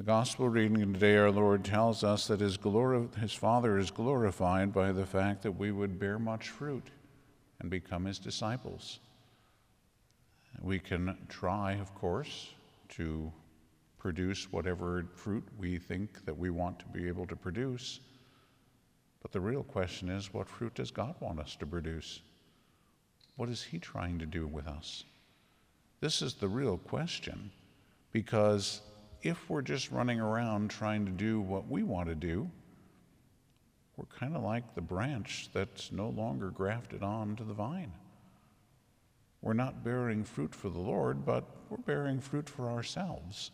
The gospel reading today, our Lord tells us that his Father is glorified by the fact that we would bear much fruit and become his disciples. We can try, of course, to produce whatever fruit we think that we want to be able to produce. But the real question is, what fruit does God want us to produce? What is he trying to do with us? This is the real question, because if we're just running around trying to do what we want to do, we're kind of like the branch that's no longer grafted onto the vine. We're not bearing fruit for the Lord, but we're bearing fruit for ourselves.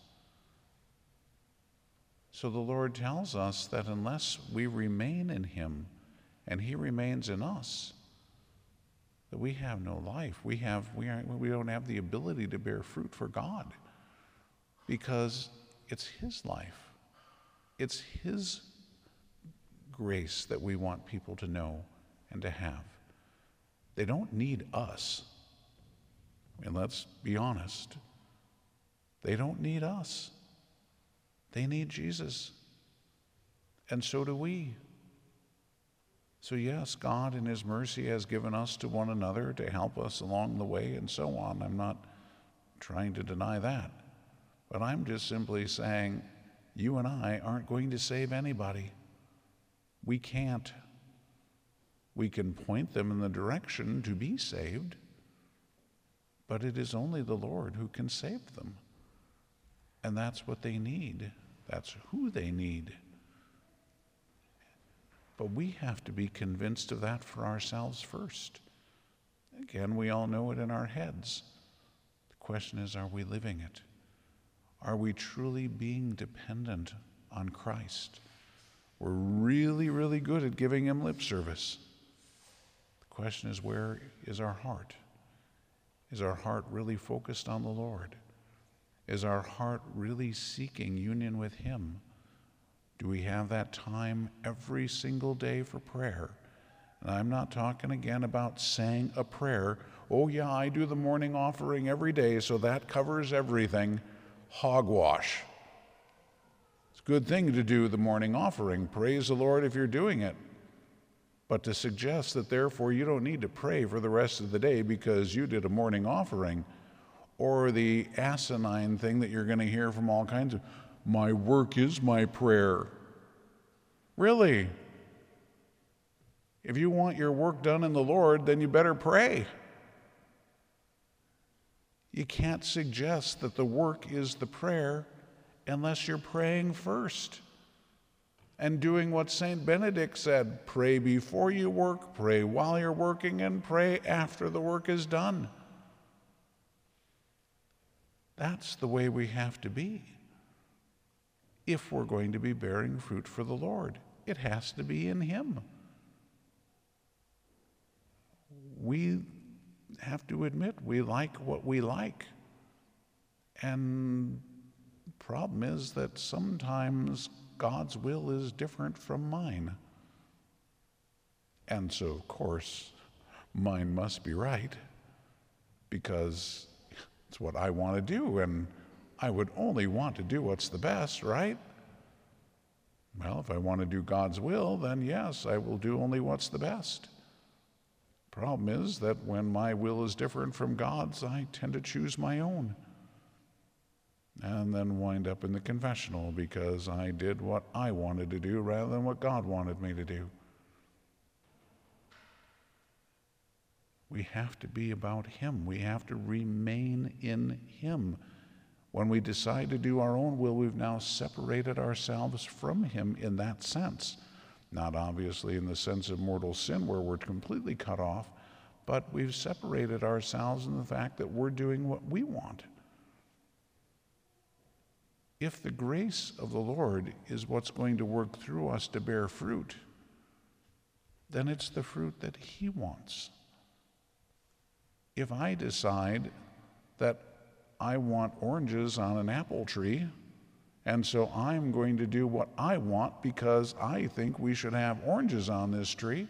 So the Lord tells us that unless we remain in him and he remains in us, that we have no life. We don't have the ability to bear fruit for God, because it's his life. It's his grace that we want people to know and to have. They don't need us. And let's be honest, they don't need us. They need Jesus. And so do we. So yes, God in his mercy has given us to one another to help us along the way and so on. I'm not trying to deny that. But I'm just simply saying, you and I aren't going to save anybody. We can't. We can point them in the direction to be saved, but it is only the Lord who can save them. And that's what they need. That's who they need. But we have to be convinced of that for ourselves first. Again, we all know it in our heads. The question is, are we living it? Are we truly being dependent on Christ? We're really, really good at giving him lip service. The question is, where is our heart? Is our heart really focused on the Lord? Is our heart really seeking union with him? Do we have that time every single day for prayer? And I'm not talking again about saying a prayer. Oh yeah, I do the morning offering every day, so that covers everything. Hogwash. It's a good thing to do the morning offering. Praise the Lord if you're doing it. But to suggest that therefore you don't need to pray for the rest of the day because you did a morning offering, or the asinine thing that you're going to hear from all kinds of, my work is my prayer. Really? If you want your work done in the Lord, then you better pray. You can't suggest that the work is the prayer unless you're praying first and doing what St. Benedict said, pray before you work, pray while you're working, and pray after the work is done. That's the way we have to be. If we're going to be bearing fruit for the Lord, it has to be in him. We have to admit we like what we like. And the problem is that sometimes God's will is different from mine. And so, of course, mine must be right, because it's what I want to do, and I would only want to do what's the best, right? Well, if I want to do God's will, then yes, I will do only what's the best. Problem is that when my will is different from God's, I tend to choose my own and then wind up in the confessional because I did what I wanted to do rather than what God wanted me to do. We have to be about him. We have to remain in him. When we decide to do our own will, we've now separated ourselves from him in that sense. Not obviously in the sense of mortal sin where we're completely cut off, but we've separated ourselves in the fact that we're doing what we want. If the grace of the Lord is what's going to work through us to bear fruit, then it's the fruit that he wants. If I decide that I want oranges on an apple tree, and so I'm going to do what I want because I think we should have oranges on this tree,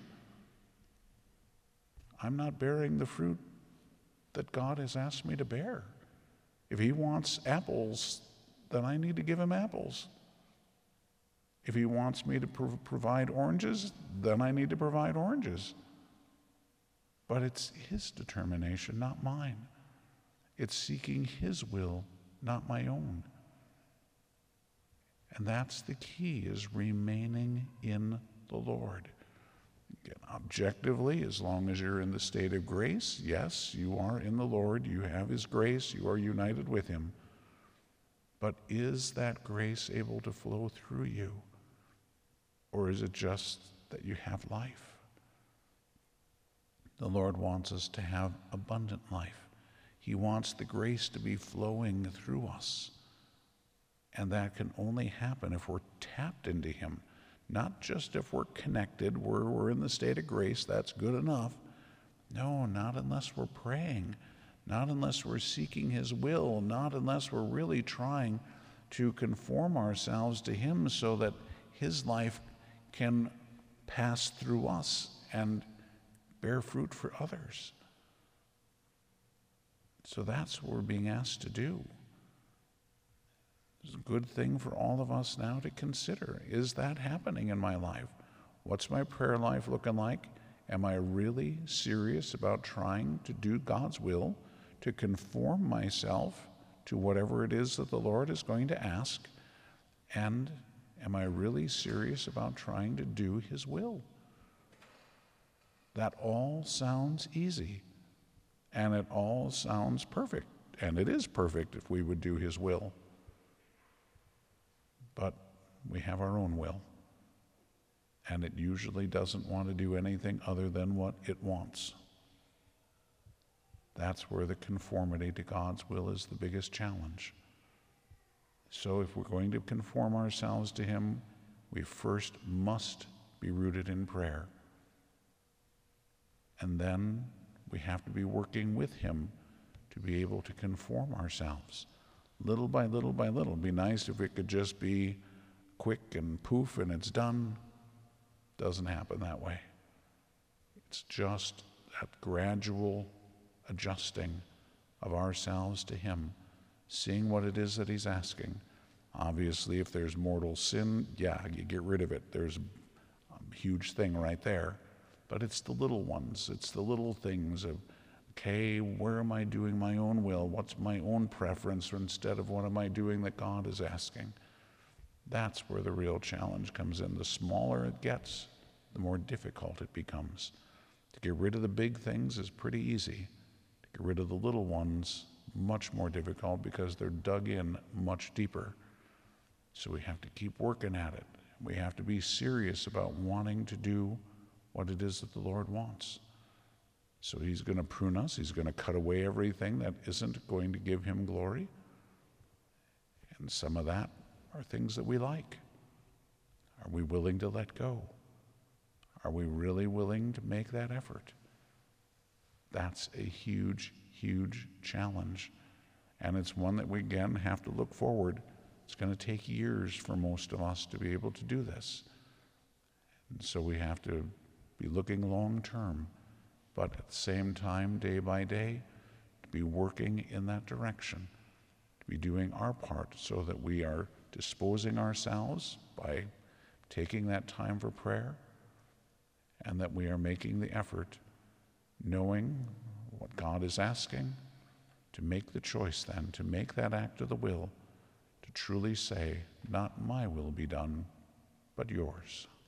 I'm not bearing the fruit that God has asked me to bear. If he wants apples then I need to give him apples. If he wants me to provide oranges, then I need to provide oranges. But it's his determination, not mine. It's seeking his will, not my own. And that's the key, is remaining in the Lord. Again, objectively, as long as you're in the state of grace, yes, you are in the Lord, you have his grace, you are united with him. But is that grace able to flow through you? Or is it just that you have life? The Lord wants us to have abundant life. He wants the grace to be flowing through us. And that can only happen if we're tapped into him. Not just if we're connected, we're in the state of grace, that's good enough. No, not unless we're praying. Not unless we're seeking his will. Not unless we're really trying to conform ourselves to him so that his life can pass through us and bear fruit for others. So that's what we're being asked to do. It's a good thing for all of us now to consider. Is that happening in my life? What's my prayer life looking like? Am I really serious about trying to do God's will, to conform myself to whatever it is that the Lord is going to ask? And am I really serious about trying to do his will? That all sounds easy, and it all sounds perfect, and it is perfect if we would do his will. But we have our own will, and it usually doesn't want to do anything other than what it wants. That's where the conformity to God's will is the biggest challenge. So if we're going to conform ourselves to him, we first must be rooted in prayer. And then we have to be working with him to be able to conform ourselves. Little by little by little. It'd be nice if it could just be quick and poof and it's done. Doesn't happen that way. It's just that gradual adjusting of ourselves to him, seeing what it is that he's asking. Obviously, if there's mortal sin, yeah, you get rid of it. There's a huge thing right there. But it's the little ones. It's the little things of, okay, where am I doing my own will? What's my own preference instead of what am I doing that God is asking? That's where the real challenge comes in. The smaller it gets, the more difficult it becomes. To get rid of the big things is pretty easy. To get rid of the little ones, much more difficult because they're dug in much deeper. So we have to keep working at it. We have to be serious about wanting to do what it is that the Lord wants. So he's going to prune us. He's going to cut away everything that isn't going to give him glory. And some of that are things that we like. Are we willing to let go? Are we really willing to make that effort? That's a huge, huge challenge. And it's one that we, again, have to look forward. It's going to take years for most of us to be able to do this. And so we have to be looking long term, but at the same time, day by day, to be working in that direction, to be doing our part so that we are disposing ourselves by taking that time for prayer, and that we are making the effort, knowing what God is asking, to make the choice then, to make that act of the will, to truly say, not my will be done, but yours.